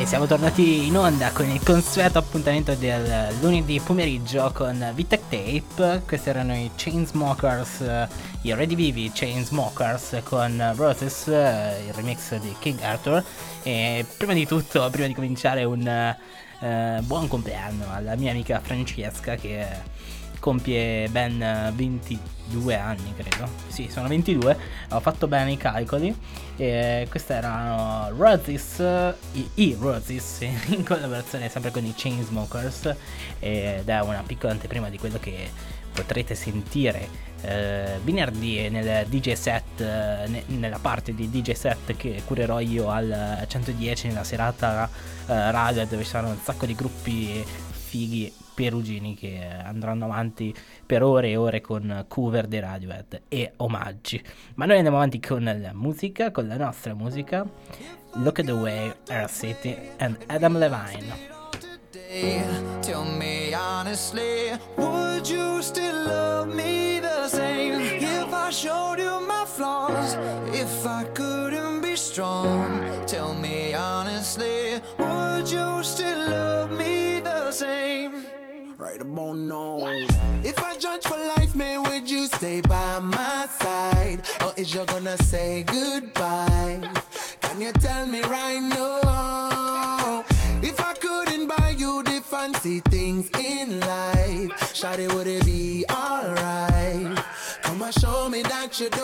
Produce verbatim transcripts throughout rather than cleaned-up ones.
siamo tornati in onda con il consueto appuntamento del lunedì pomeriggio con Vitek Tape. Questi erano i Chainsmokers, i redivivi Chainsmokers con Roses, il remix di King Arthur. E prima di tutto, prima di cominciare, un uh, buon compleanno alla mia amica Francesca che compie ben ventidue anni, credo. Sì, sono ventidue, ho fatto bene i calcoli. E questi erano Roses, i, i Roses in collaborazione sempre con i Chainsmokers, ed è una piccola anteprima di quello che potrete sentire eh, venerdì nel D J set, eh, ne, nella parte di D J set che curerò io al centodieci, nella serata eh, radio, dove ci saranno un sacco di gruppi fighi perugini che andranno avanti per ore e ore con cover dei Radiohead e omaggi. Ma noi andiamo avanti con la musica, con la nostra musica. Look at the Way, Air City and Adam Levine. Tell me honestly, would you still love me the same if I showed you my flaws, if I couldn't be strong? Tell me honestly, would you still love me the same? Right about now. If I judge for life, man, would you stay by my side, or is you gonna say goodbye? Can you tell me right now? If I couldn't buy you the fancy things in life, shawty, would it be alright? Come and show me that you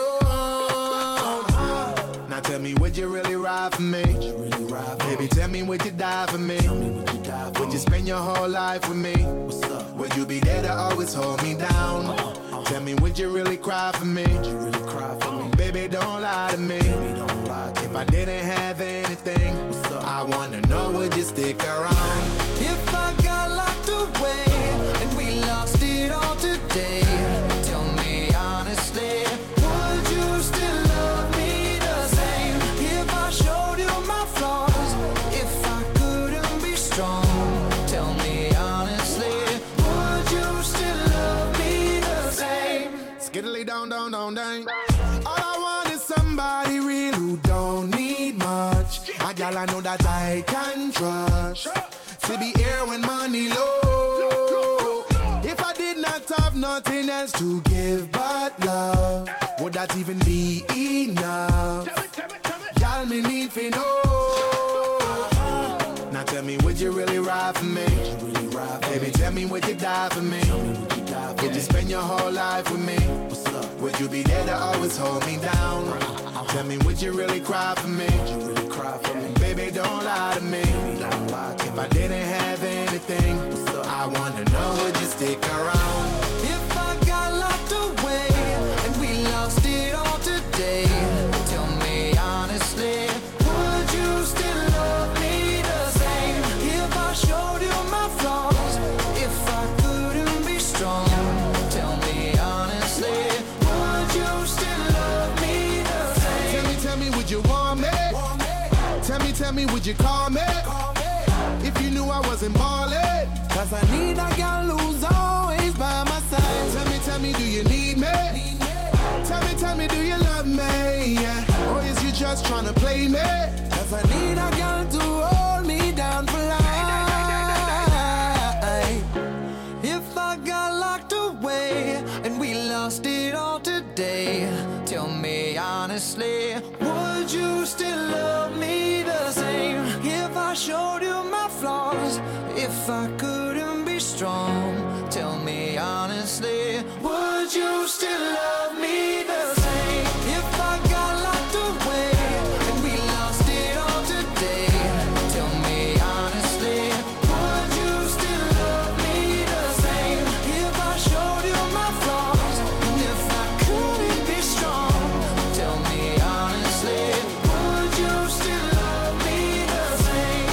don't. Now tell me, would you really ride for me? Really ride for Baby, me? Tell me, would you die for me? Tell me, would you die for would me? You spend your whole life with me? What's up? Would you be there to always hold me down? Uh-huh, uh-huh. Tell me, would you really cry for me? Would you really cry for me? Baby, don't lie to me. Baby, don't lie to if me. I didn't have anything, I wanna know, would you stick around? If I got locked away and we lost it all today, tell me honestly, would you still love me the same if I showed you my flaws, if I couldn't be strong? Tell me honestly, would you still love me the same? Skiddly down, down, down, down. All I want is somebody real who don't need much. A gal I know that I can trust, to be here when money low. If I did not have nothing else to give but love, would that even be enough? Y'all me need to know. Now tell me, would you really ride for me? Baby, tell me, would you die for me? Would you spend your whole life with me? Would you be there to always hold me down? Tell me, would you really cry for me? Baby, don't lie to me. If I didn't have anything, I wanna know, would you stick around? If I got locked away and we lost it all today, tell me honestly, would you still love me the same if I showed you my flaws, if I couldn't be strong? Tell me honestly, would you still love me the same? Tell me, tell me, would you want me? Tell me, tell me, would you call me? If you knew I wasn't ballin', cause I need a girl who's always by my side. Tell me, tell me, do you need me? Tell me, tell me, do you love me? Yeah. Or is you just tryna play me? Cause I need a girl to hold me down for life. If I got locked away and we lost it all today, tell me honestly, would you still love me the same if I showed you my flaws, if I couldn't be strong? Tell me honestly, would you still love me the same if I got locked away and we lost it all today? Tell me honestly, would you still love me the same if I showed you my flaws, and if I couldn't be strong? Tell me honestly, would you still love me the same?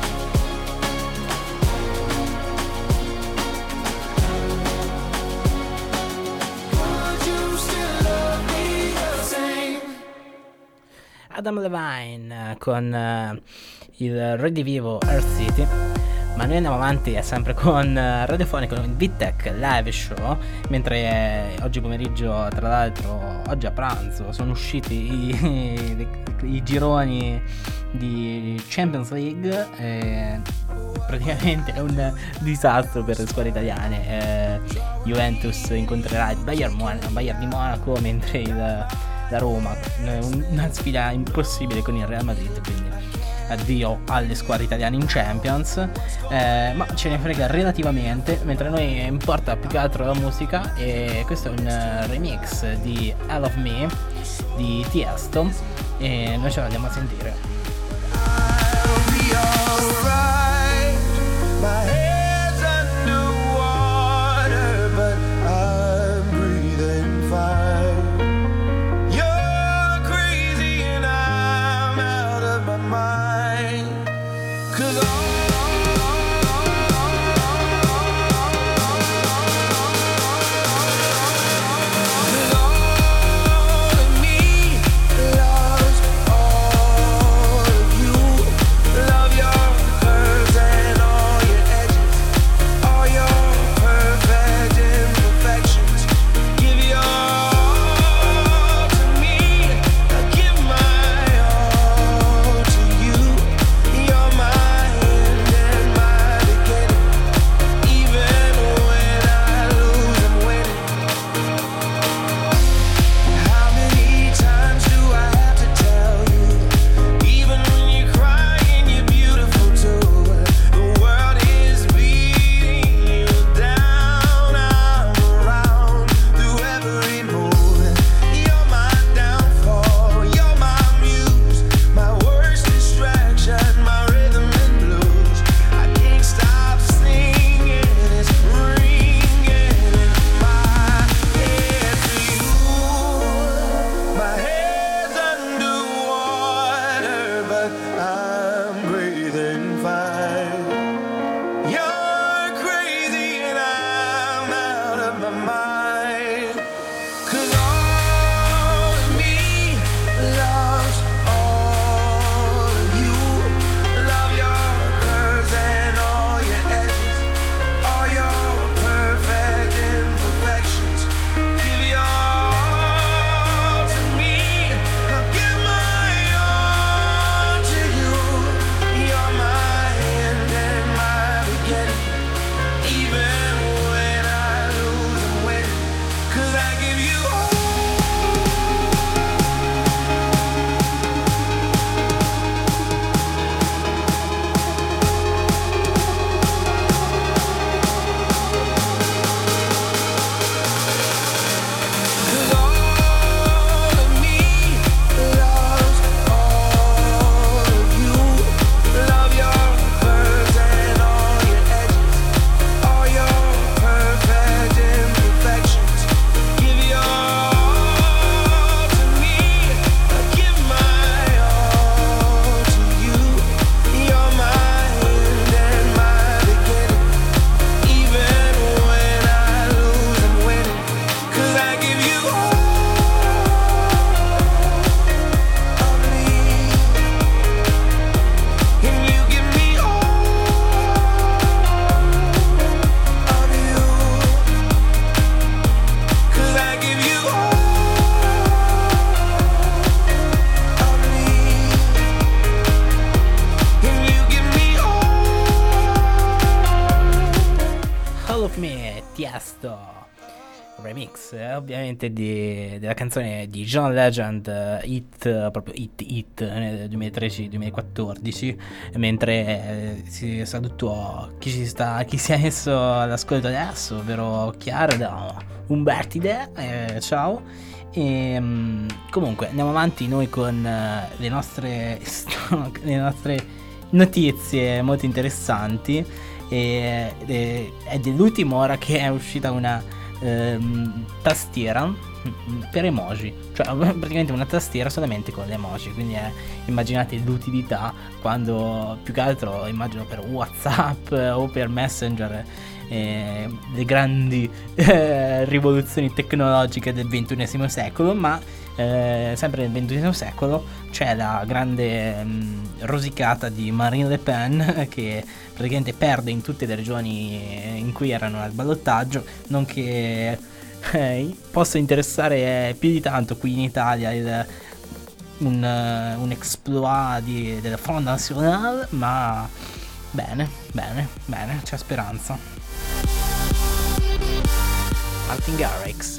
Would you still love me the same? Adam Levine con uh, il redivivo Earth City. Ma noi andiamo avanti sempre con eh, Radiofonico, con il VTech Live Show, mentre eh, oggi pomeriggio, tra l'altro oggi a pranzo, sono usciti i, i, i gironi di Champions League. E praticamente è un disastro per le squadre italiane. eh, Juventus incontrerà il Bayern, Mon- Bayern di Monaco, mentre il, la Roma, una sfida impossibile con il Real Madrid, quindi addio alle squadre italiane in Champions. eh, ma ce ne frega relativamente, mentre a noi importa più che altro la musica, e questo è un uh, remix di All of Me di Tiesto, e noi ce la andiamo a sentire. I'll be alright. My head's underwater, but I'm breathing fine. You're crazy and I'm out of my mind. 'Cause all remix eh, ovviamente di, della canzone di John Legend, uh, Hit, uh, proprio Hit Hit nel duemilatredici duemilaquattordici, mentre eh, si salutò chi ci sta, chi si è messo all'ascolto adesso, ovvero Chiara da Umbertide, eh, ciao. E um, comunque andiamo avanti noi con uh, le nostre le nostre notizie molto interessanti, e, e è dell'ultima ora che è uscita una ehm, tastiera per emoji, cioè praticamente una tastiera solamente con le emoji, quindi è, immaginate l'utilità quando più che altro immagino per WhatsApp o per Messenger eh, le grandi eh, rivoluzioni tecnologiche del ventunesimo secolo, ma eh, sempre nel ventunesimo secolo c'è la grande mh, rosicata di Marine Le Pen, che praticamente perde in tutte le regioni in cui erano al ballottaggio, nonché eh, possa interessare più di tanto qui in Italia il, un, un exploit di, del Front National, ma bene, bene, bene, c'è speranza. Martin Garrix.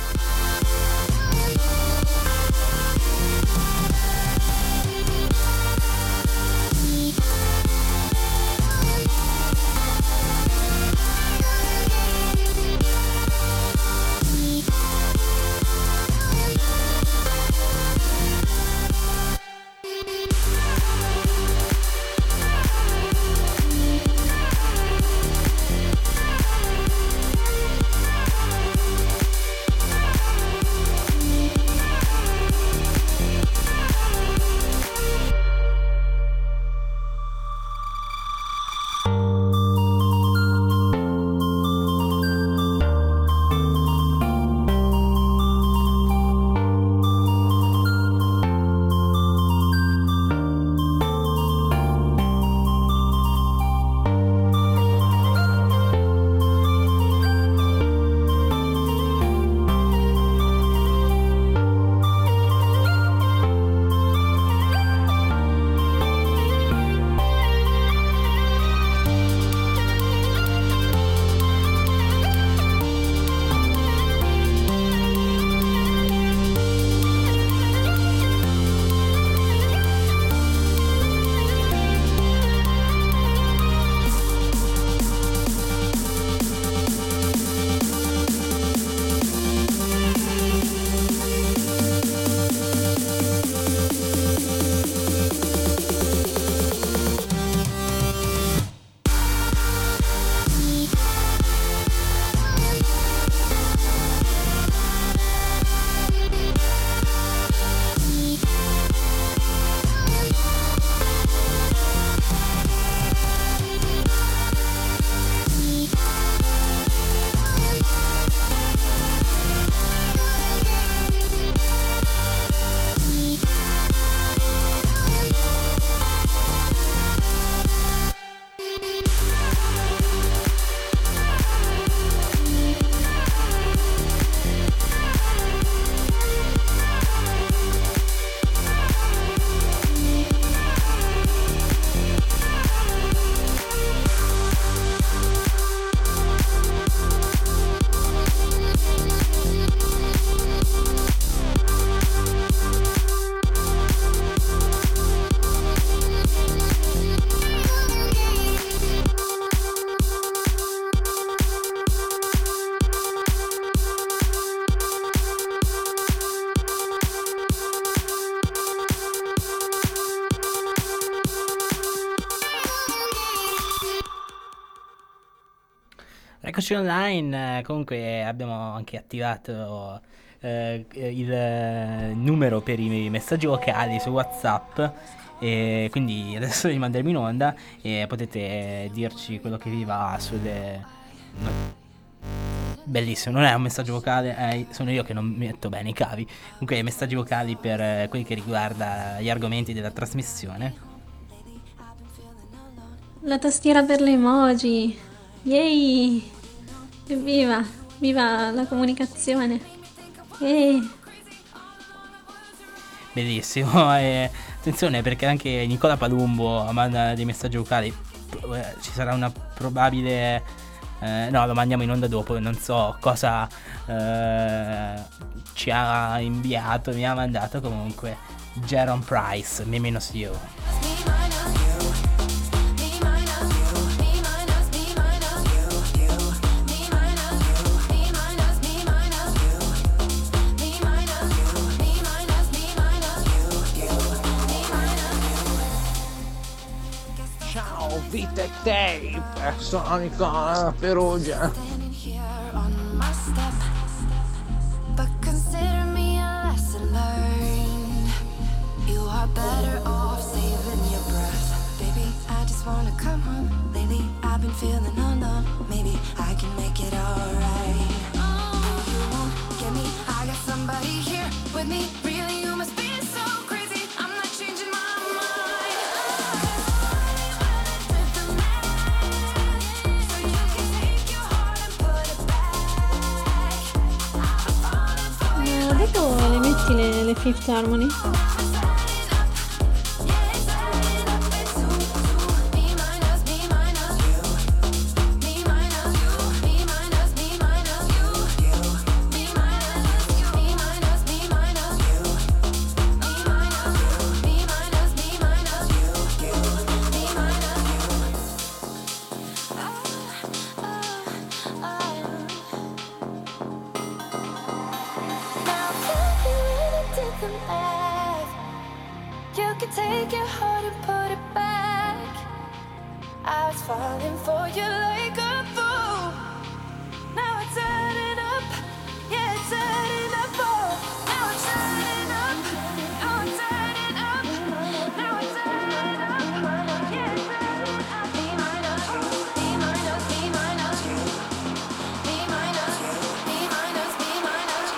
Eccoci online, comunque abbiamo anche attivato eh, il eh, numero per i messaggi vocali su WhatsApp, e quindi adesso li manderemo in onda e potete dirci quello che vi va sulle... Bellissimo, non è un messaggio vocale, eh, sono io che non metto bene i cavi. Comunque messaggi vocali per eh, quelli che riguarda gli argomenti della trasmissione. La tastiera per le emoji. Yay! Evviva! Viva la comunicazione! Yay! Bellissimo, e attenzione perché anche Nicola Palumbo manda dei messaggi vocali. Ci sarà una probabile... Eh, no, lo mandiamo in onda dopo, non so cosa eh, ci ha inviato, mi ha mandato comunque Jaron Price, me minus you. Vitek Tape, sono Nicola Perugia. Baby, I just wanna come home. Lately I've been feeling alone. Maybe I with me. Really, you must be so crazy. I'm not changing my mind. With the man, so you can take your heart and put it back. I'm falling for you. Ma dopo le metti le, le Fifth Harmony? You can take your heart and put it back. I was falling for you like a fool. Now it's adding up. Yeah, it's adding up. Oh, now it's adding up. Now it's adding up. Now it's adding up. Yeah, it's adding up. B minus, B minus, B minus, B minus, B minus, B minus.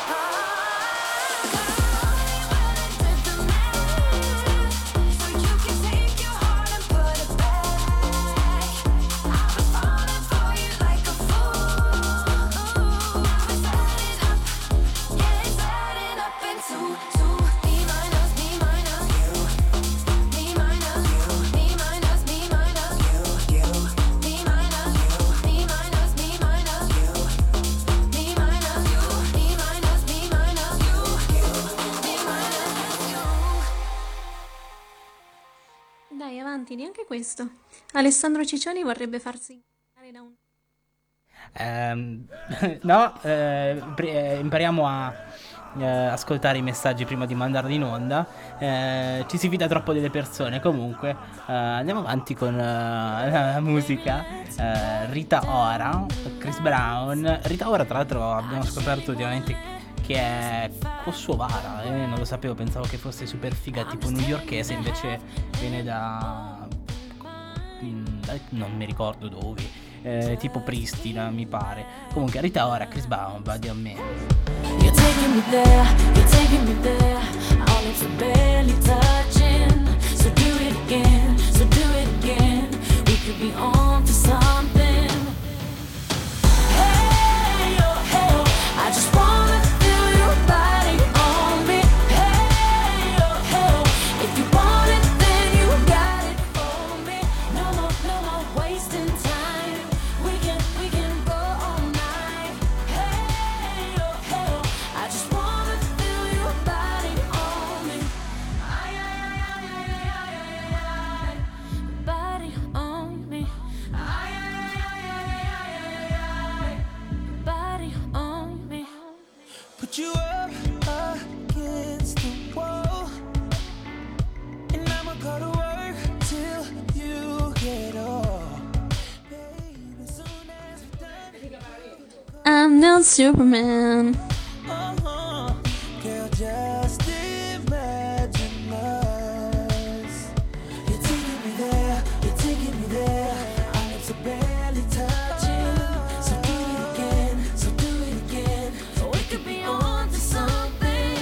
With the man, so you can take your heart and put it back. I've been falling for you like a fool. It's adding up, yeah, it's adding up into two. B minus, B minus, B minus, B minus, B minus, B minus, B minus, B minus, B minus, B minus, B minus, B minus. Dai, avanti, di anche questo. Alessandro Ciccioni vorrebbe farsi guidare da un... Ehm, no, eh, pri- eh, impariamo a eh, ascoltare i messaggi prima di mandarli in onda. Eh, ci si fida troppo delle persone. Comunque, eh, andiamo avanti con eh, la musica. Eh, Rita Ora, Chris Brown. Rita Ora, tra l'altro, abbiamo scoperto ultimamente che è kosovara. Eh, non lo sapevo, pensavo che fosse super figa, tipo newyorkese, invece viene da. mm, da- non mi ricordo dove. Eh, tipo Pristina, mi pare. Comunque, Rita Ora, Chris Brown, Body on Me. You're taking me there, you're taking me there. Our lips are barely touching. So do it again, so do it again. We could be on to something. Hey, oh, hey, oh. I just wanna feel your body on me. Hey, oh, hey, oh. If you want it, then you got it for me. No more, no more wasting time. We can, we can go all night. Hey, oh, hey, oh. I just wanna feel your body on me. Ay, ay, ay, ay, ay, ay, ay, ay. Body on me. Ay, ay, ay, ay, ay, ay, ay. Body on me. Put you up against the wall, and I'ma go to work till you get off. Baby, soon as we're done, I'm not Superman. uh-huh. Girl, just imagine us. You're taking me there, you're taking me there. Our lips are barely touching. So do it again, so do it again. So we could be on to something.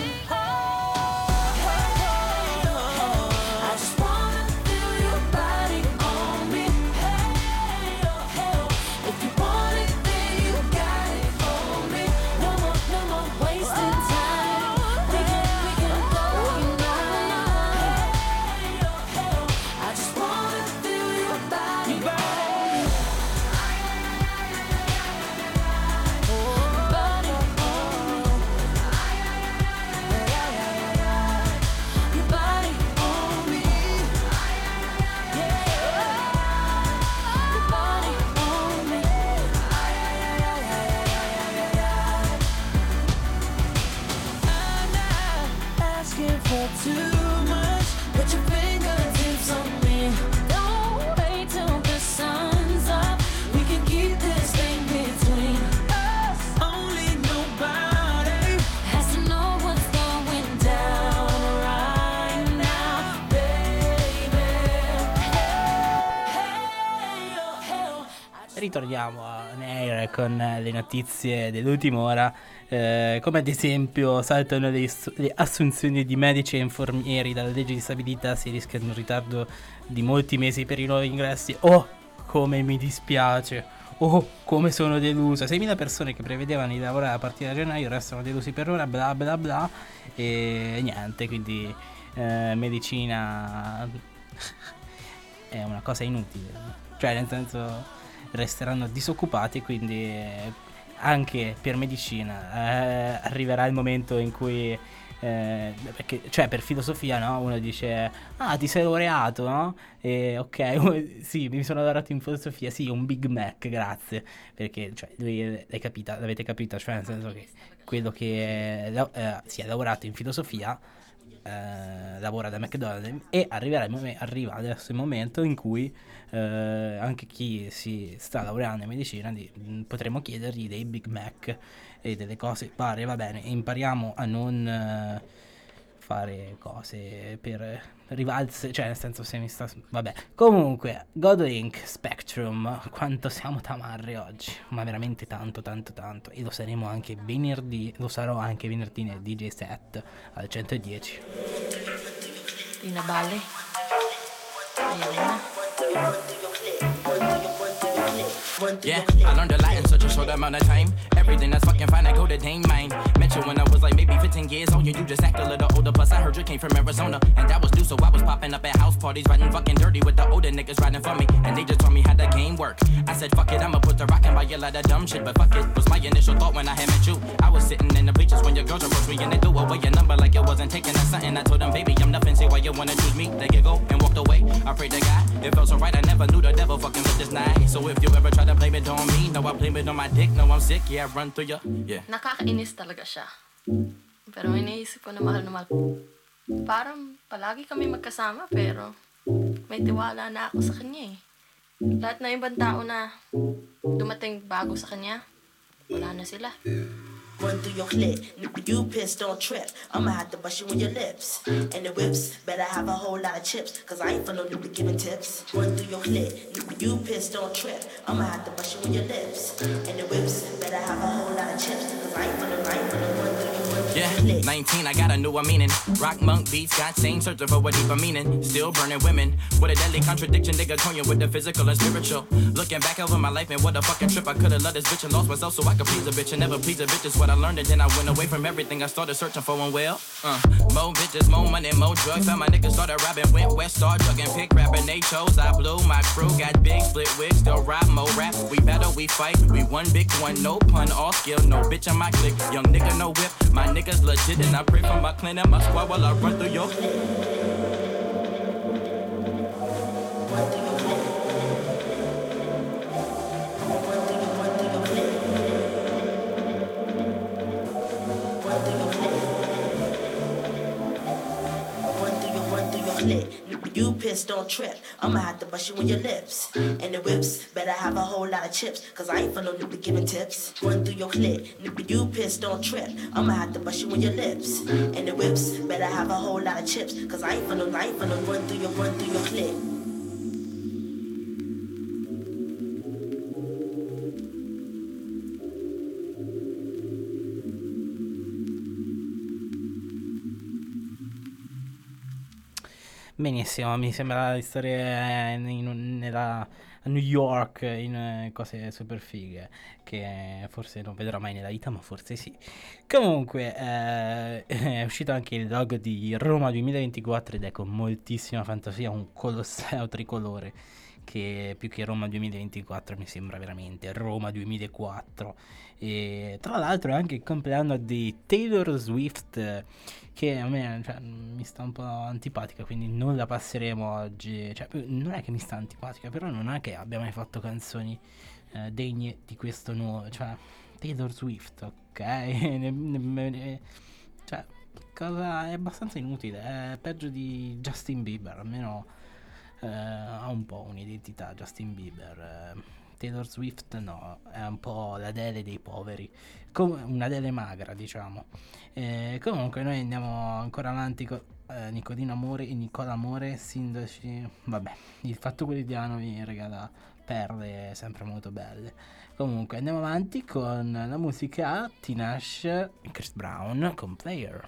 I just wanna feel your body on me. Hey, oh, hey, oh. If you want it, then you got it for me. No more, no more wasting time. We can, we can go all night. Hey, oh, hey, oh. I just wanna feel your body on me. Body on me. Your body on me. Yeah. Your body on me. I'm not asking for too much. Put your fingertips on me. Don't wait till the sun's up. We can keep this thing between us. Only nobody Has to know what's going down right now, baby. Hey, oh, hey, oh. I just Ritorniamo a- air con le notizie dell'ultima ora, eh, come ad esempio saltano le, le assunzioni di medici e infermieri dalla legge di stabilità, si rischia un ritardo di molti mesi per i nuovi ingressi. Oh, come mi dispiace, oh, come sono delusa. seimila persone che prevedevano di lavorare a partire da gennaio restano delusi per ora, bla bla bla, e niente, quindi eh, medicina è una cosa inutile, cioè nel senso resteranno disoccupati, quindi eh, anche per medicina eh, arriverà il momento in cui eh, perché, cioè per filosofia, no? Uno dice ah, ti sei laureato, no? E ok, sì, mi sono laureato in filosofia, sì, un Big Mac, grazie, perché cioè lui l'hai capita, l'avete capito, cioè nel senso che quello che eh, si è lavorato in filosofia eh, lavora da McDonald's, e arriverà il mom- arriva adesso il momento in cui eh, anche chi si sta laureando in medicina di, mh, potremo chiedergli dei Big Mac e delle cose pare, va bene, impariamo a non eh, fare cose per rivalse, cioè nel senso se mi sta, vabbè, comunque Godlink Spectrum, quanto siamo tamarri oggi, ma veramente tanto tanto tanto, e lo saremo anche venerdì, lo sarò anche venerdì nel D J set al centodieci. Tina Bale. Yeah, I learned a lot in such a short amount of time. Everything that's fucking fine, I go to Dane mine. Met you when I was like maybe fifteen years old. You, you just act a little older. Plus, I heard you came from Arizona. And that was new, so I was popping up at house parties, riding fucking dirty with the older niggas riding for me. And they just told me how the game work. I said, fuck it, I'ma put the rock and buy you a lot of dumb shit. But fuck it, was my initial thought when I had met you. I was sitting in the bleachers when your girls approached me and they threw away your number like it wasn't taking or something. I told them, baby, I'm nothing. Say why you wanna choose me. They get go and walked away. I prayed to God, it felt so right. I never knew the devil fucking with this night. So if you ever try to blame it on me, no, I blame it on my dick. No, I'm sick, yeah, I run through you. Yeah. Nakakainis talaga siya. Pero iniisip ko na mahal na mahal. Parang palagi kami magkasama pero may tiwala na ako sa kanya eh. Lahat na ibang tao na dumating bago sa kanya, wala na sila. Run through your clit, nigga, you pissed, don't trip. I'ma have to bust you in your lips. And the whips, better have a whole lot of chips. Cause I ain't for no nigga giving tips. Run through your clit, nigga, you pissed, don't trip. I'ma have to bust you in your lips. And the whips, better have a whole lot of chips. Cause I ain't for no, I ain't for no run through your Yeah, nineteen, I got a newer meaning. Rock monk beats, got same searching for a deeper meaning. Still burning women with a deadly contradiction. Nigga toying with the physical and spiritual. Looking back over my life and what a fucking trip. I could've loved this bitch and lost myself so I could please a bitch and never please a bitch is what I learned. And then I went away from everything I started searching for. And well, uh, more bitches, more money, more drugs. Found my niggas started robbing, went west, started drugging, pick rapping. They chose, I blew. My crew got big, split wigs, still rap, more rap. We battle, we fight, we one big one, no pun, all skill, no bitch in my clique. Young nigga, no whip, my niggas legit. And I pray for my clan and my squad while I run through your You pissed, don't trip. I'ma have to bust you in your lips. And the whips, better have a whole lot of chips. Cause I ain't for no nigga giving tips. Run through your clit, nigga, you pissed, don't trip. I'ma have to bust you in your lips. And the whips, better have a whole lot of chips. Cause I ain't for no, I ain't for no run through your, run through your clit. Benissimo, mi sembra di stare in, in, nella, a New York in eh, cose super fighe che forse non vedrò mai nella vita, ma forse sì. Comunque eh, è uscito anche il logo di Roma duemilaventiquattro ed è con moltissima fantasia un colosseo tricolore che più che Roma duemilaventiquattro mi sembra veramente Roma duemilaquattro. E tra l'altro è anche il compleanno di Taylor Swift, che a me cioè, mi sta un po' antipatica, quindi non la passeremo oggi. Cioè, non è che mi sta antipatica, però non è che abbia mai fatto canzoni eh, degne di questo nuovo, cioè Taylor Swift, ok? ne, ne, ne, cioè cosa è abbastanza inutile, è peggio di Justin Bieber, almeno eh, ha un po' un'identità Justin Bieber. eh, Taylor Swift no, è un po' l'Adele dei poveri, come un'Adele magra, diciamo. Eh, comunque noi andiamo ancora avanti con eh, Nicolino Amore e Nicola Amore, sindaci. Vabbè, il Fatto Quotidiano vi regala perle sempre molto belle. Comunque andiamo avanti con la musica Tinashe e Chris Brown con Player.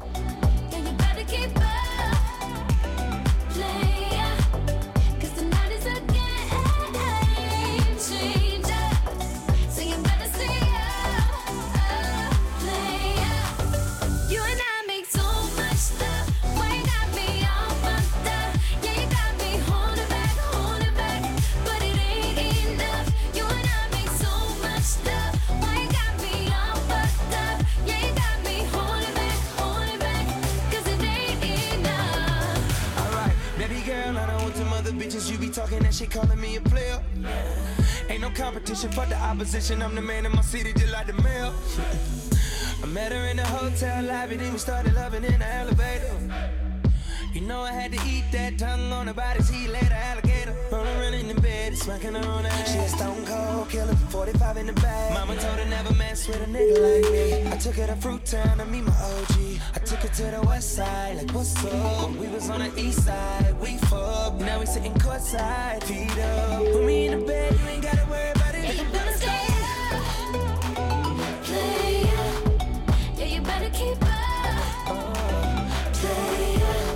You be talking that shit, calling me a player. Ain't no competition for the opposition. I'm the man in my city, just like the mayor. I met her in the hotel lobby, then we started loving in the elevator. You know I had to eat that tongue on the body's heat, later alligator. Rolling around in the bed, smacking her on the ass. She a stone cold killer, forty-five in the bag. Mama told her never mess with a nigga like me. I took her to Fruit Town to meet my O G. I took her to the west side, like what's up? We was on the east side, we fucked. Now we sitting courtside, feet up. Put me in the bed, you ain't gotta worry about it. You better stay up, play up. Yeah, you better keep up, uh, play up.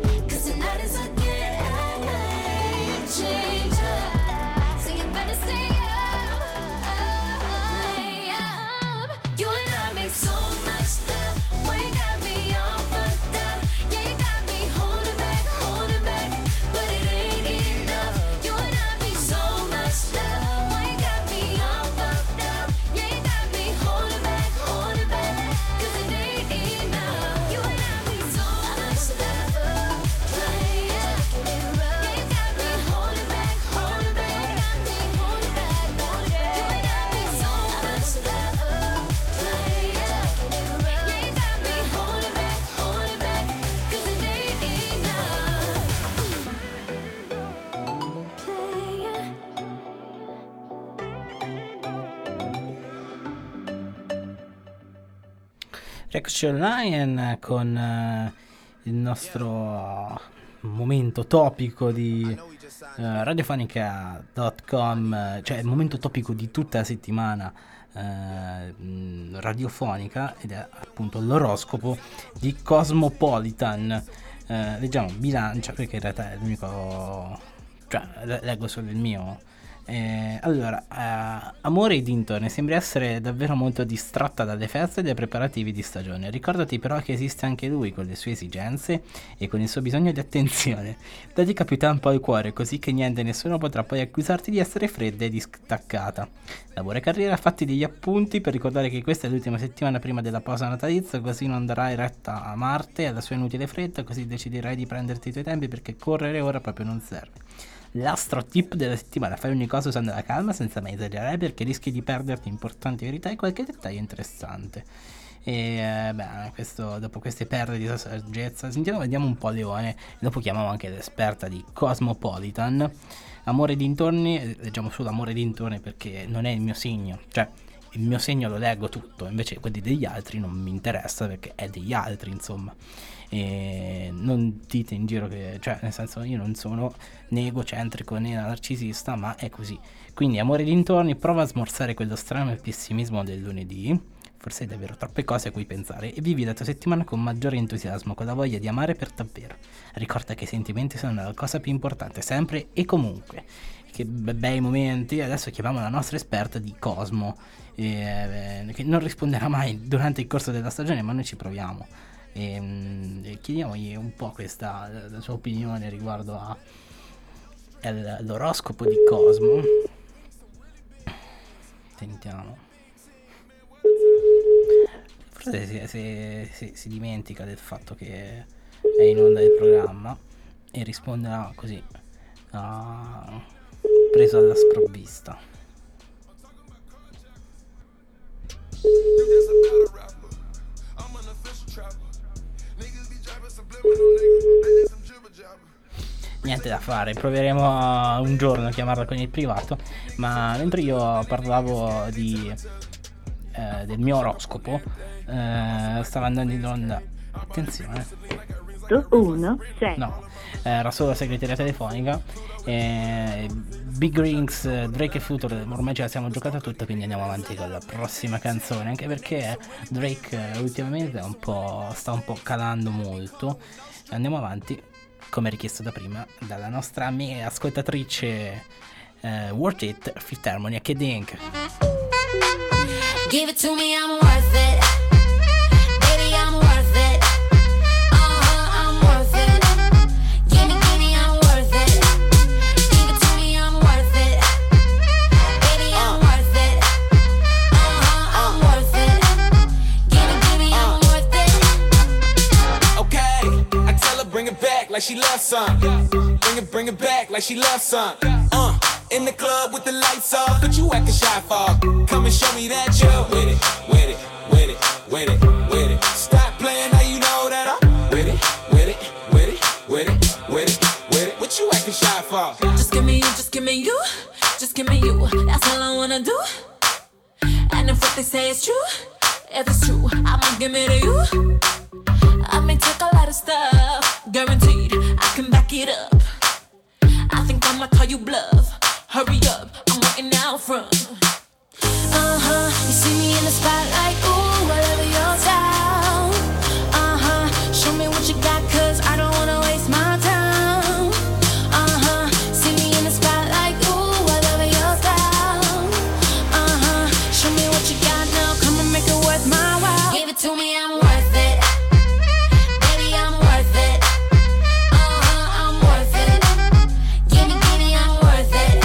Eccoci online con uh, il nostro momento topico di uh, radiofonica punto com, cioè il momento topico di tutta la settimana uh, radiofonica, ed è appunto l'oroscopo di Cosmopolitan. Uh, leggiamo bilancia, perché in realtà è l'unico, cioè leggo solo il mio. Eh, allora, eh, amore e dintorni, sembri essere davvero molto distratta dalle feste e dai preparativi di stagione. Ricordati però che esiste anche lui con le sue esigenze e con il suo bisogno di attenzione. Dedica più tempo al cuore, così che niente e nessuno potrà poi accusarti di essere fredda e distaccata. Lavoro e carriera, fatti degli appunti per ricordare che questa è l'ultima settimana prima della pausa natalizia, così non darai retta a Marte e alla sua inutile fretta, così deciderai di prenderti i tuoi tempi, perché correre ora proprio non serve. L'astro tip della settimana: fai ogni cosa usando la calma senza mai esagerare, perché rischi di perderti importanti verità e qualche dettaglio interessante. E eh, beh, questo, dopo queste perle di saggezza, sentiamo, vediamo un po' Leone, e dopo chiamiamo anche l'esperta di Cosmopolitan. Amore e dintorni, leggiamo solo amore e dintorni perché non è il mio segno, cioè il mio segno lo leggo tutto, invece quelli degli altri non mi interessa perché è degli altri, insomma. E non dite in giro che, cioè nel senso, io non sono né egocentrico né narcisista, ma è così. Quindi amore e dintorni, prova a smorzare quello strano pessimismo del lunedì, forse hai davvero troppe cose a cui pensare, e vivi la tua settimana con maggiore entusiasmo, con la voglia di amare per davvero. Ricorda che i sentimenti sono la cosa più importante, sempre e comunque. Che be- bei momenti. Adesso chiamiamo la nostra esperta di Cosmo, eh, che non risponderà mai durante il corso della stagione, ma noi ci proviamo. E, e chiediamogli un po' questa, la sua opinione riguardo a, all'oroscopo di Cosmo. Sentiamo. Forse si, si, si, si dimentica del fatto che è in onda il programma e risponderà così, uh, preso alla sprovvista. Niente da fare, proveremo un giorno a chiamarla con il privato. Ma mentre io parlavo di eh, del mio oroscopo, eh, stava andando in onda, attenzione, otto uno sei. No, era solo la segreteria telefonica. eh, Big Rings, Drake e Future ormai ce la siamo giocata tutta, quindi andiamo avanti con la prossima canzone, anche perché Drake eh, ultimamente è un po', sta un po' calando molto. Andiamo avanti, come richiesto da prima dalla nostra mia ascoltatrice, eh, Worth It, Fifth Harmony e Kid Ink. Give it to me, I'm worth it. Baby, I'm worth it. Uh-huh, I'm worth it. Give me, give me, I'm worth it. Give it to me, I'm worth it. Baby, I'm worth it. Uh-huh, I'm worth it. Give me, give me, I'm worth it. Okay, I tell her bring it back like she loves some. Bring it, bring it back like she loves some. Uh. In the club with the lights off, but you acting shy for. Come and show me that you're with it, with it, with it, with it, with it. Stop playing, now you know that I'm with it, with it, with it, with it, with it, with it. What you acting shy for? Just give me you, just give me you, just give me you. That's all I wanna do. And if what they say is true, if it's true, I'ma give it to you. I may take a lot of stuff, guaranteed I can back it up. I think I'ma call you bluff. Hurry up, I'm waiting out front. Uh-huh, you see me in the spotlight, ooh, I love your style. Uh-huh, show me what you got, cause I don't wanna waste my time. Uh-huh, see me in the spotlight, ooh, I love your style. Uh-huh, show me what you got now, come and make it worth my while. Give it to me, I'm worth it. Baby, I'm worth it. Uh-huh, I'm worth it. Give me, give me, I'm worth it.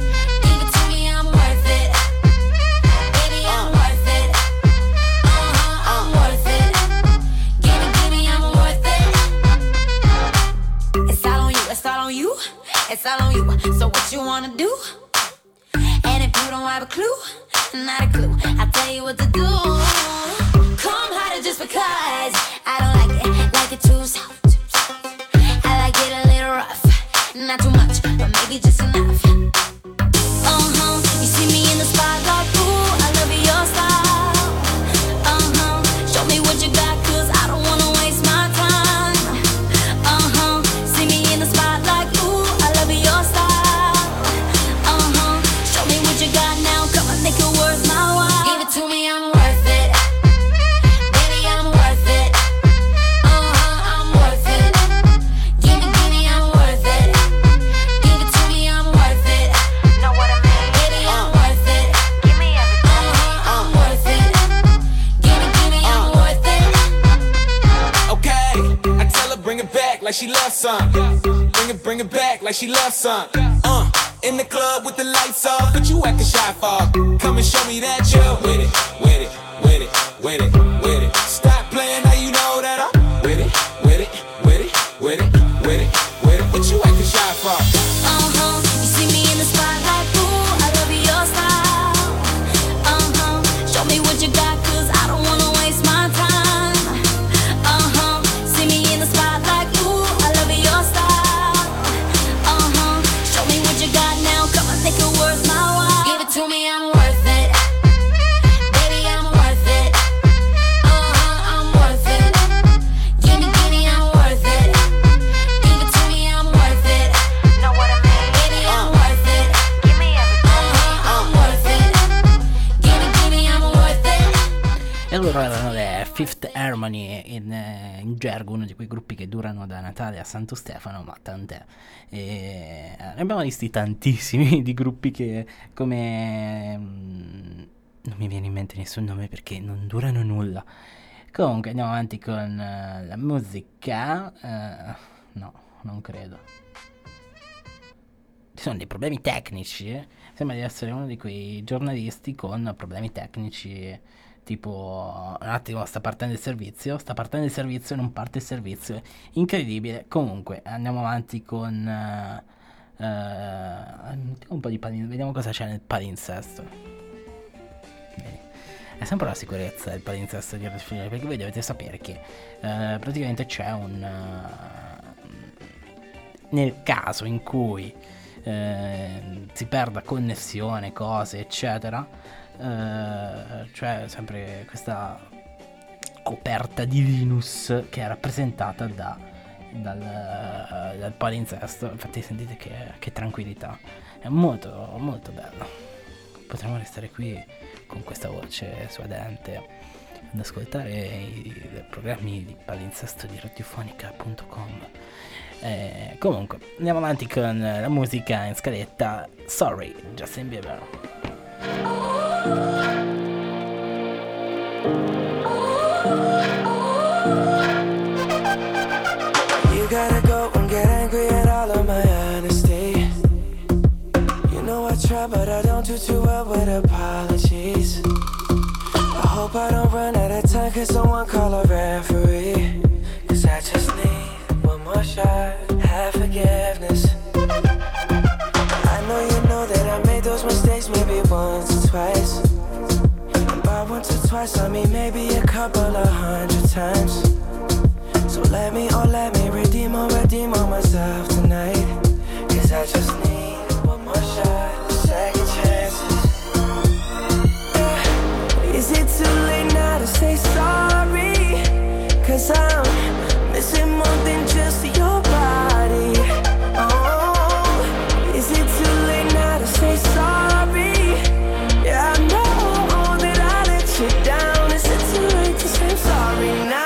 It's all on you, so what you wanna do? And if you don't have a clue, not a clue, I'll tell you what to do. Come harder just because I don't like it, like it too soft. I like it a little rough, not too much, but maybe just enough. Uh-huh, you see me in the spotlight, ooh, I love your style. Uh-huh, show me what you got, cause I don't wanna waste my time. Uh-huh, see me in the spotlight, ooh, your style. Uh-huh, show me what you got now, come on, make it worth my while. Give it to me, I'm worth it. Baby, I'm worth it. Uh-huh, I'm worth it. Give me, give me, I'm worth it. Give it to me, I'm worth it. Know what I mean? Baby, I'm worth it. Give me everything. Uh-huh, I'm worth it. Give me, give me, I'm worth it. Okay, I tell her bring it back like she loves some. Bring it, bring it back like she loves some. Uh, in the club with the lights off, but you acting shy for. Come and show me that you're with it, with it, with it, with it, with it. Stop playing, now you know that I'm with it, with it, with it, with it, with it, with it. What you acting shy for? Uh-huh, you see me in the spotlight, ooh, I love your style. Uh-huh, show me what you got, cause I don't wanna waste my time. Uh-huh, see me in the spotlight, ooh, I love your style. Uh-huh, show me what you got now, come on, make it worth my while. Give it to me, I'm worth it. Baby, I'm worth it. Uh-huh, I'm worth it. Give me, give me, I'm worth it. Give it to me, I'm worth it. Know what I mean? Baby, I'm worth it. Give me everything. Uh-huh, I'm worth it. Give me, give me, I'm worth it. E loro erano le Fifth Harmony, in, eh, in gergo uno di quei gruppi che durano da Natale a Santo Stefano, ma tant'è. E ne abbiamo visti tantissimi di gruppi che come mm, non mi viene in mente nessun nome perché non durano nulla. Comunque andiamo avanti con uh, la musica. Uh, no, non credo. Ci sono dei problemi tecnici, eh? Sembra di essere uno di quei giornalisti con problemi tecnici, tipo un attimo sta partendo il servizio, sta partendo il servizio e non parte il servizio, incredibile. Comunque andiamo avanti con uh, uh, un po' di palin- vediamo cosa c'è nel palinsesto. Bene. È sempre la sicurezza del palinsesto di Rosfiglia, perché voi dovete sapere che uh, praticamente c'è un uh, nel caso in cui uh, si perda connessione, cose eccetera, uh, c'è sempre questa coperta di Linux che è rappresentata da dal, dal palinsesto. Infatti sentite che, che tranquillità, è molto molto bello. Potremmo restare qui con questa voce suadente ad ascoltare i, i programmi di palinsesto di radiofonica punto com. Eh, comunque andiamo avanti con la musica in scaletta. Sorry, Justin Bieber. You gotta go and get angry at all of my honesty. You know I try but I don't do too well with apologies. I hope I don't run out of time, cause someone call a referee. Cause I just need one more shot, have forgiveness. I know you know that I made those mistakes maybe once or twice. And by once or twice I mean maybe a couple of hundred times. So let me, oh let me redeem or redeem on myself tonight. Cause I just need one more shot, second chances. Yeah. Is it too late now to say sorry? Cause I'm missing more than just your body. Oh, is it too late now to say sorry? Yeah, I know that I let you down. Is it too late to say sorry now?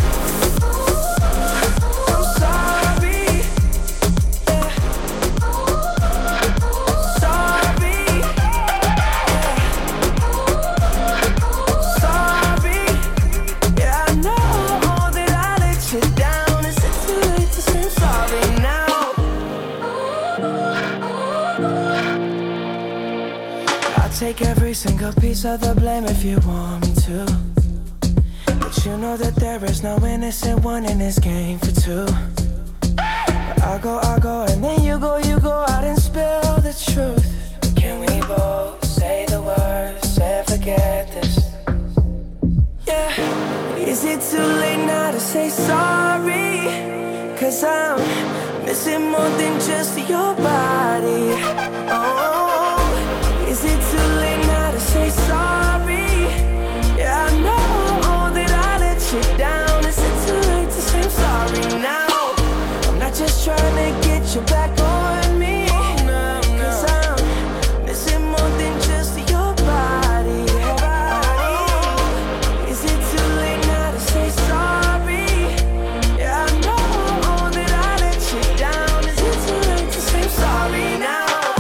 Take every single piece of the blame if you want me to. But you know that there is no innocent one in this game for two. But I go, I go, and then you go, you go out and spill the truth. Can we both say the words and forget this? Yeah. Is it too late now to say sorry? Cause I'm missing more than just your body. Oh, is it too late now to say sorry? Yeah, I know that I let you down. Is it too late to say I'm sorry now? I'm not just trying to get you back on me. Cause I'm missing more than just your body. Oh, is it too late now to say sorry? Yeah, I know that I let you down. Is it too late to say I'm sorry now?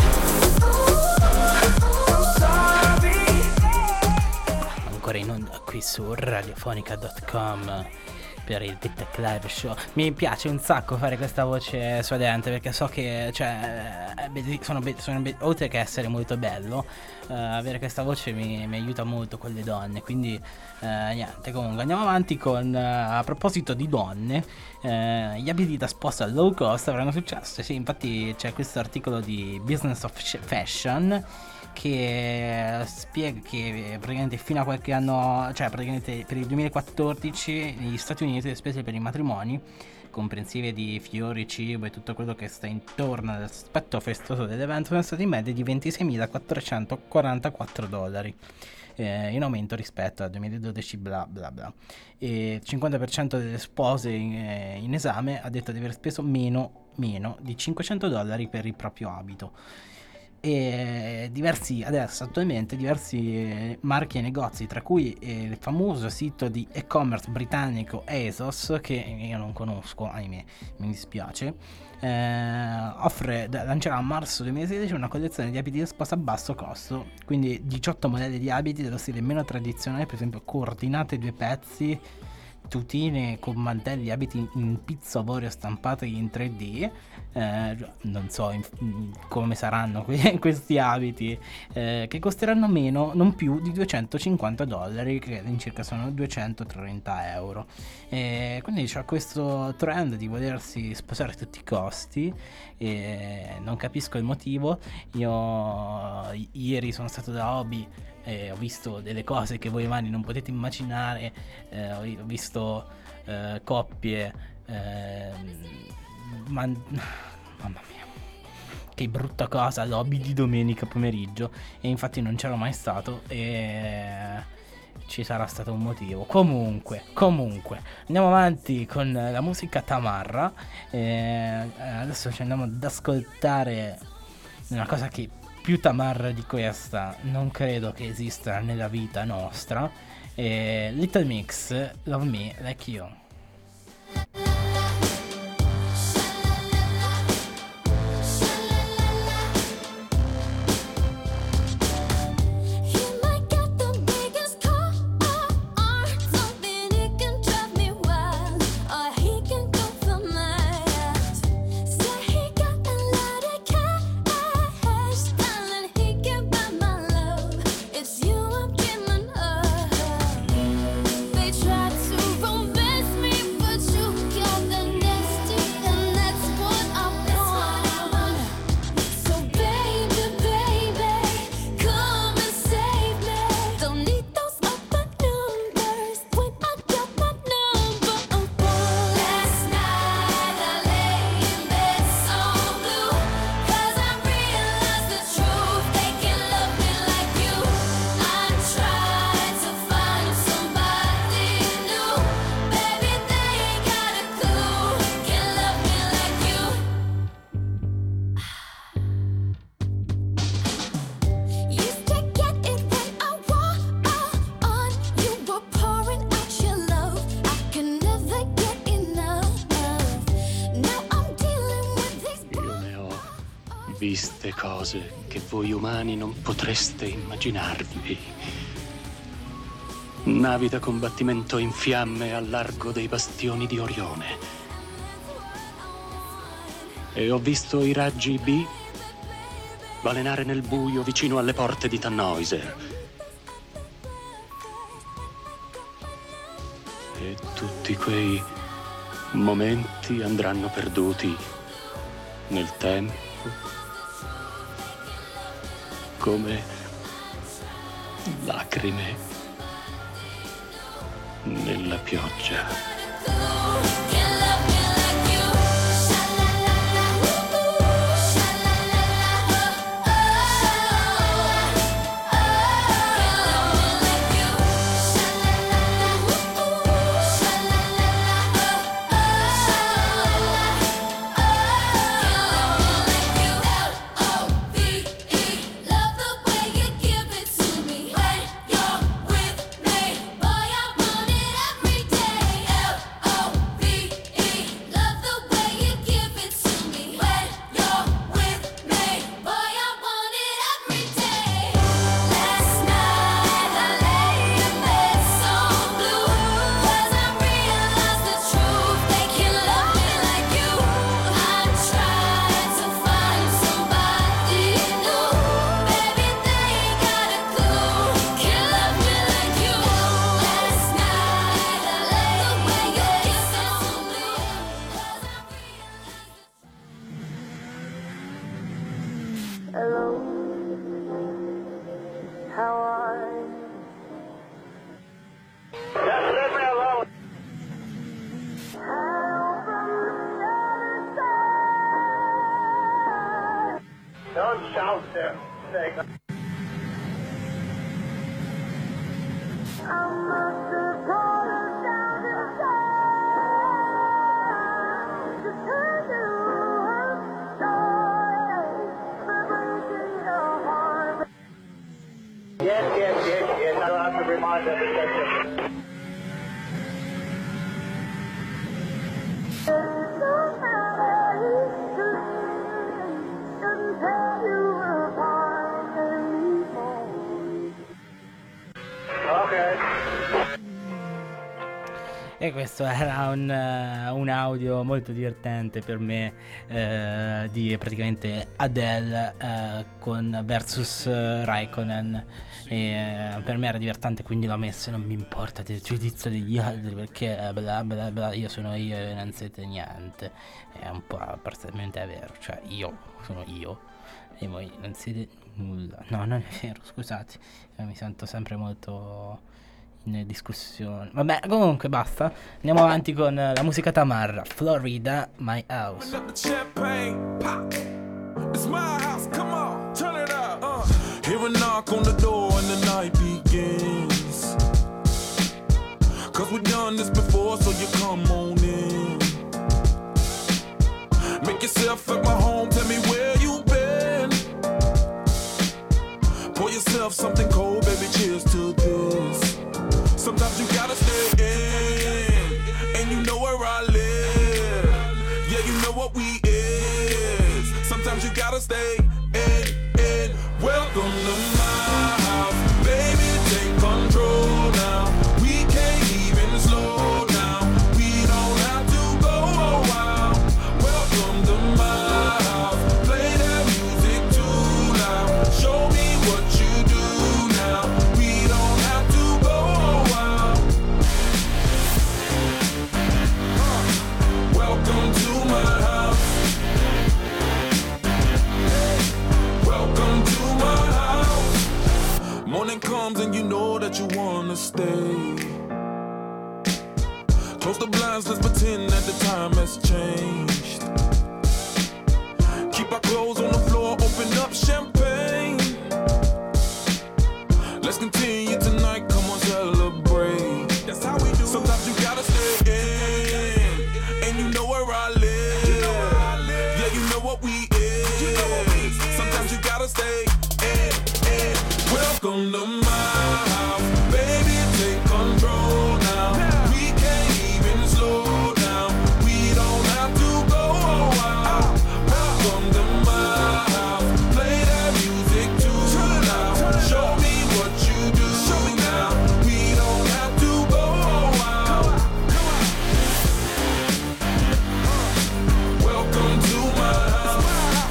In onda qui su radiofonica punto com per il Vittech Live Show. Mi piace un sacco fare questa voce suadente perché so che, cioè, è be- sono be- sono be- oltre che essere molto bello, uh, avere questa voce mi, mi aiuta molto con le donne, quindi uh, niente. Comunque andiamo avanti con, uh, a proposito di donne, uh, gli abiti da sposa low cost avranno successo. Sì, infatti c'è questo articolo di Business of Fashion che spiega che praticamente fino a qualche anno, cioè praticamente per il duemilaquattordici negli Stati Uniti le spese per i matrimoni, comprensive di fiori, cibo e tutto quello che sta intorno all'aspetto festoso dell'evento, sono stati in media di ventiseimilaquattrocentoquarantaquattro dollari, eh, in aumento rispetto al duemiladodici, bla bla bla. E il cinquanta per cento delle spose in, eh, in esame ha detto di aver speso meno, meno di cinquecento dollari per il proprio abito. E diversi adesso attualmente diversi marchi e negozi, tra cui il famoso sito di e-commerce britannico ASOS, che io non conosco, ahimè, mi dispiace, eh, offre lancerà a marzo duemilasedici una collezione di abiti da sposa a basso costo, quindi diciotto modelli di abiti dello stile meno tradizionale, per esempio coordinate due pezzi, tutine con mantelli, abiti in pizzo avorio stampati in tre D, eh, non so in, come saranno questi abiti, eh, che costeranno meno, non più di duecentocinquanta dollari, che in circa sono duecentotrenta euro. E quindi c'è questo trend di volersi sposare a tutti i costi, e non capisco il motivo. Io ieri sono stato da Hobby, Eh, ho visto delle cose che voi umani non potete immaginare, eh, ho, ho visto eh, coppie, eh, man- mamma mia, che brutta cosa, l'Hobby di domenica pomeriggio, e infatti non c'ero mai stato, e ci sarà stato un motivo. Comunque, comunque, andiamo avanti con la musica tamarra. Eh, adesso ci andiamo ad ascoltare una cosa che più tamarra di questa non credo che esista nella vita nostra. Eh, Little Mix, Love Me Like You. Viste cose che voi umani non potreste immaginarvi. Navi da combattimento in fiamme al largo dei bastioni di Orione. E ho visto i raggi B balenare nel buio vicino alle porte di Tannhäuser. E tutti quei momenti andranno perduti nel tempo, come lacrime nella pioggia. Don't shout there. Yes, yes, yes, yes. I don't have to remind them that E questo era un, uh, un audio molto divertente per me, uh, di praticamente Adele uh, con versus uh, Raikkonen. E, uh, per me era divertente, quindi l'ho messo. Non mi importa del giudizio degli altri, perché uh, bla bla bla, io sono io e non siete niente. È un po' parzialmente vero, cioè io sono io e voi non siete nulla. No, non è vero, scusate, eh, mi sento sempre molto in discussione. Vabbè, comunque basta. Andiamo avanti con la musica tamarra. Florida, My House. It's my house, come on, turn it up. Uh. Hear a knock on the door and the night begins. we've done this before, so you come on in. Make yourself at my home, tell me where you been. Pour yourself something cold, baby, cheers to this. Sometimes you gotta stay in, and you know where I live. Yeah, you know what we is. Sometimes you gotta stay in, in. Welcome to my house, baby, take control now. We can't even slow down. We don't have to go a while. Welcome to my house, play that music too loud. Show me what you do now. We don't have to go a while. Uh, welcome to my house. Welcome to my house. Morning comes and you know that you wanna stay. Close the blinds, let's pretend that the time has changed. Keep our clothes on the floor, open up champagne. Let's continue tonight, come on, celebrate. That's how we do. Sometimes you gotta stay in, and you know where I live. You know where I live. Yeah, you know what we is. You know what we is. Sometimes you gotta stay in, in. Welcome to my house, baby, take control now. We can't even slow down. We don't have to go a while. Welcome to my house, play that music too loud. Show me what you do now. We don't have to go a while. Welcome to my house.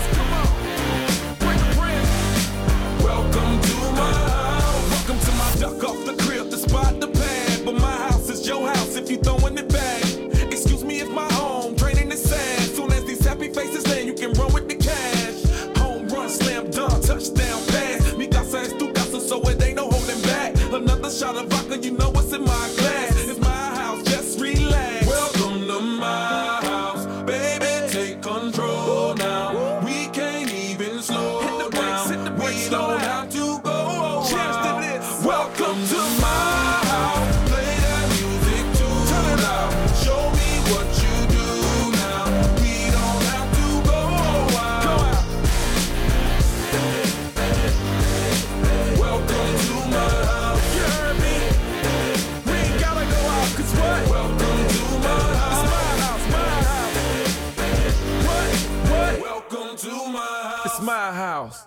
Welcome to my house. Welcome to my duck off the crib, the spot, the pad. But my house is your house if you throwing it back. Excuse me, it's my home, draining the sand. Soon as these happy faces land, you can run with the cash. Home run, slam dunk, touchdown pass. Mi casa es tu casa, so it ain't no holding back. Another shot of vodka, you know what's in my glass. It's my house, just relax. Welcome to my house, baby, take control now. We can't even slow down. We don't have to go a while. Welcome to my house, play that music too loud. Show me what you do now. We don't have to go a while. Welcome to my house. You heard me? We ain't gotta go out, 'cause what? Welcome to my house. It's my house, my house. What? What? Welcome to my house. It's my house.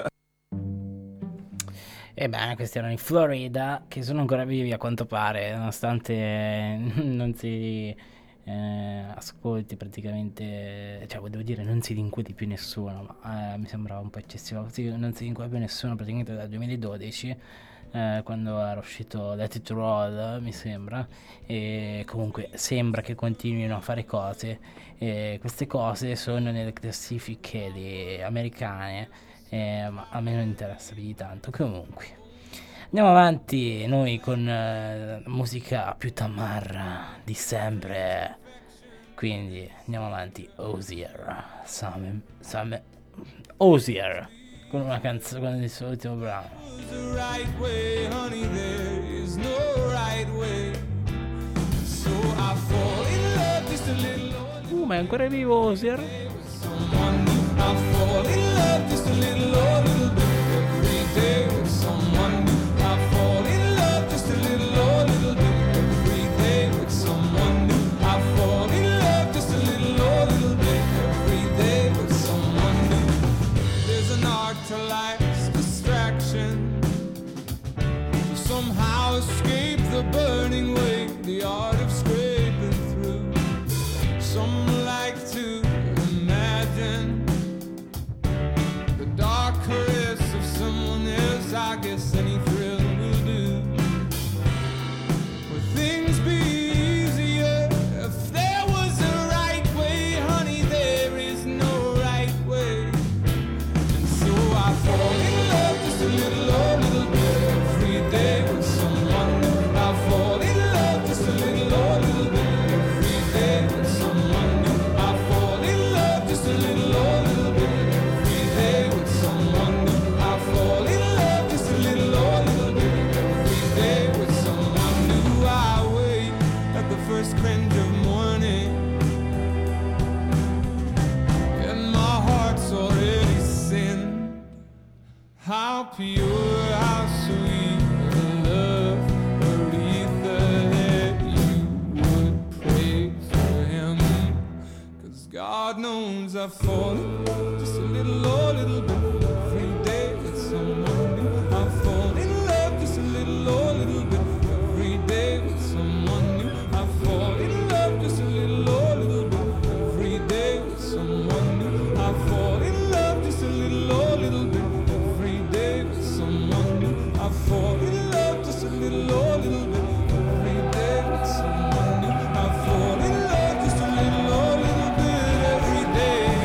Ebbene, questi erano i Florida, che sono ancora vivi a quanto pare, nonostante eh, non si eh, ascolti praticamente, cioè devo dire non si linguidi più nessuno, ma eh, mi sembrava un po' eccessivo, sì, non si linguidi più nessuno praticamente dal duemiladodici, eh, quando era uscito Let It Roll, mi sembra, e comunque sembra che continuino a fare cose, e queste cose sono nelle classifiche di- americane. Eh, ma a me non interessa più di tanto. Comunque andiamo avanti noi con eh, musica più tamarra di sempre, quindi andiamo avanti. Osier, Sam, Sam Osier, con una canzone, con il suo ultimo brano. The right way, honey, there is no right way. So I fall in love just a little. Uh, ma è ancora vivo Osier? Someone new. I fall in love just a little, oh, little bit every day with someone new. I fall in love just a little, oh, little bit every day with someone new. I fall in love just a little, oh, little bit every day with someone new. There's an art to life's distraction, to somehow escape the burning way, the art of scraping through. Some like to imagine the dark caress of someone else. I guess any thrill will do. Would things be easier if there was a right way? Honey, there is no right way. And so I fall in love just a little, oh, little bit every day with someone new. I fall in love just a little, oh, little bit every day with someone new. I fall God knows I've fallen just a little, oh, little bit every day with someone new. I've fallen in love just a little, oh, little bit every day with someone new. I've fallen in love just a little, oh, little bit every day with someone new. I've fallen in love just a little, oh, little bit every day with someone new. I've fallen in love just a little, oh, little bit every day with someone new. I've fallen in love just a little, oh, little bit every day.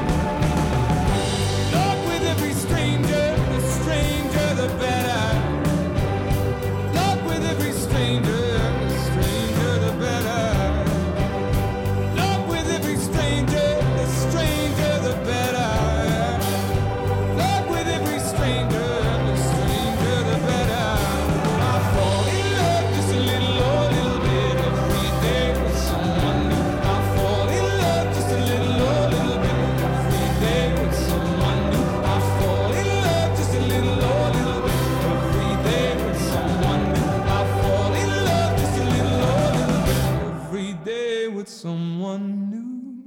Love with every stranger, the stranger the better. Love with every stranger, the stranger the better. Love with every stranger, the stranger the better. Love with every stranger, the stranger the better. I fall in love just a little, oh, little bit every day with someone new. I fall in love just a little, oh, little bit every day with someone new. I fall in love just a little, oh, little bit every day with someone new. I fall in love just a little, oh, little bit every day with someone new.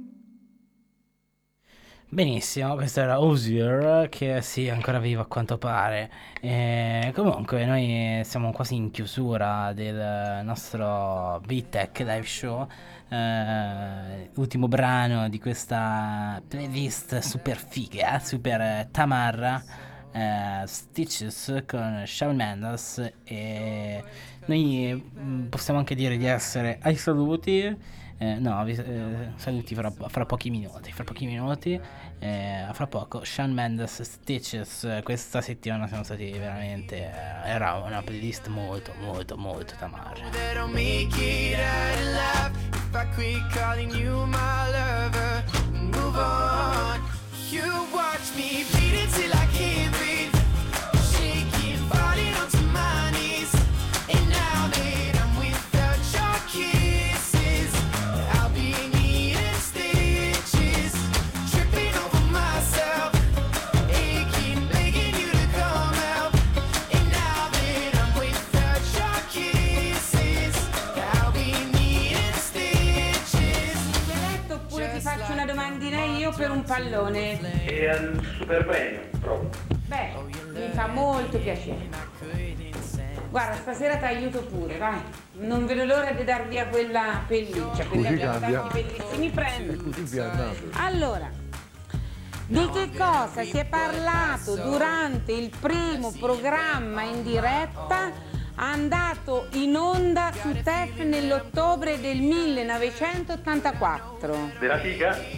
Benissimo, questo era Osier, che sì, è ancora vivo a quanto pare. E comunque noi siamo quasi in chiusura del nostro V-Tech Live Show, eh, ultimo brano di questa playlist super figa, super tamarra, eh, Stitches con Shawn Mendes, e noi mh, possiamo anche dire di essere ai saluti. Eh, no, vi, eh, saluti fra, fra pochi minuti, fra pochi minuti, eh, fra poco Shawn Mendes, Stitches. Questa settimana siamo stati veramente, eh, era una playlist molto molto molto tamarra. That'll make it out alive. If I quit calling you my lover, move on. You watch me bleed till I can't breathe, shaking, falling onto my knees. And now that I'm without your kisses, I'll be needing stitches, tripping over myself, aching, begging you to come out. And now that I'm without your kisses, I'll be needing stitches. Oppure ti faccio una domandina io per un pallone? E al super premio, proprio. Beh, mi fa molto piacere. Guarda, stasera ti aiuto pure, vai. Non vedo l'ora di dar via quella pelliccia, perché abbiamo tanti bellissimi premi. Allora, di che cosa si è parlato durante il primo programma in diretta andato in onda su T E F nell'ottobre del millenovecentottantaquattro? Della figa?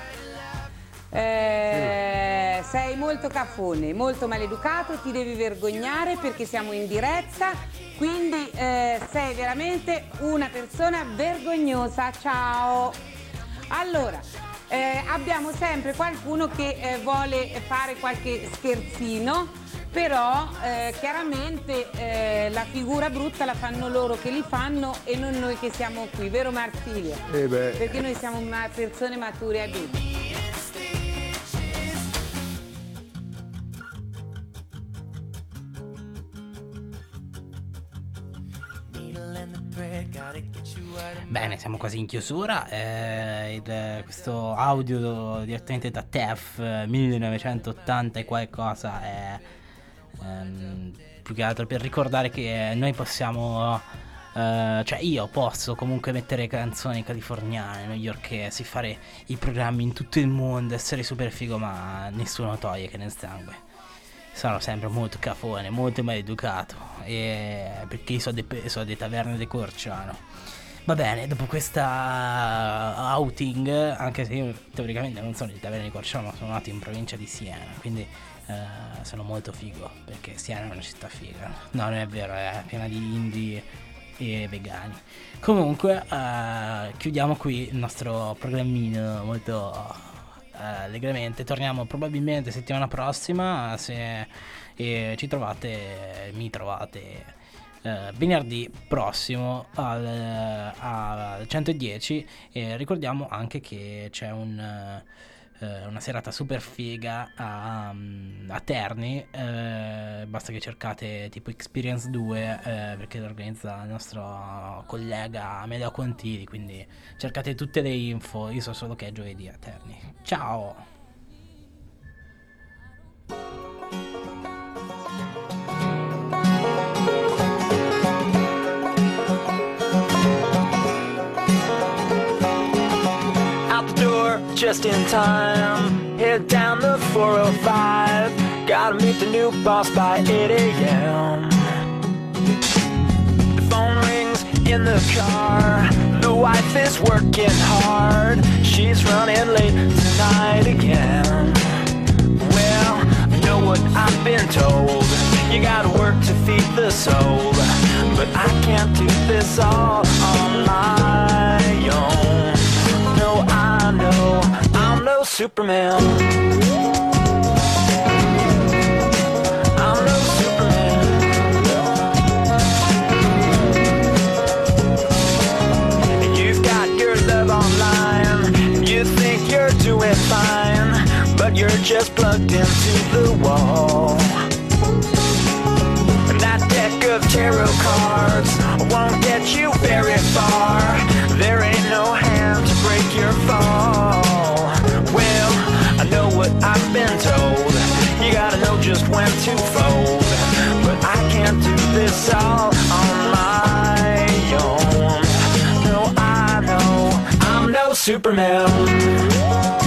Eh, sei molto cafone, molto maleducato, ti devi vergognare perché siamo in diretta, quindi eh, sei veramente una persona vergognosa. Ciao. Allora, eh, abbiamo sempre qualcuno che eh, vuole fare qualche scherzino, però eh, chiaramente eh, la figura brutta la fanno loro che li fanno e non noi che siamo qui, vero Marsilio? Eh beh. Perché noi siamo ma- persone mature e adulte. Bene, siamo quasi in chiusura. Eh, il, questo audio direttamente da T E F millenovecentottanta e qualcosa è ehm, più che altro per ricordare che noi possiamo, eh, cioè io posso comunque mettere canzoni californiane, newyorkesi, fare i programmi in tutto il mondo, essere super figo, ma nessuno toglie che nel sangue sono sempre molto cafone, molto maleducato, e perché sono de, so de taverne de Corciano. Va bene, dopo questa outing, anche se io teoricamente non sono di taverne di Corciano, ma sono nato in provincia di Siena, quindi eh, sono molto figo, perché Siena è una città figa. No, non è vero, è piena di indie e vegani. Comunque eh, chiudiamo qui il nostro programmino molto Uh, allegramente. Torniamo probabilmente settimana prossima, se e ci trovate, mi trovate uh, venerdì prossimo al, uh, al centodieci, e ricordiamo anche che c'è un uh, eh, una serata super figa a, a Terni. Eh, basta che cercate tipo Experience due, eh, perché lo organizza il nostro collega Amedeo Contini, quindi cercate tutte le info. Io so solo che è giovedì a Terni. Ciao. Just in time, head down the four oh five. Gotta meet the new boss by eight a.m. The phone rings in the car. The wife is working hard. She's running late tonight again. Well, I know what I've been told. You gotta work to feed the soul. But I can't do this all on my own. No, I know I'm no Superman. I'm no Superman. You've got your love online, and you think you're doing fine, but you're just plugged into the wall. And that deck of tarot cards won't get you very far. There ain't no hand to break your fall. Well, I know what I've been told. You gotta know just when to fold. But I can't do this all on my own. No, I know I'm no Superman.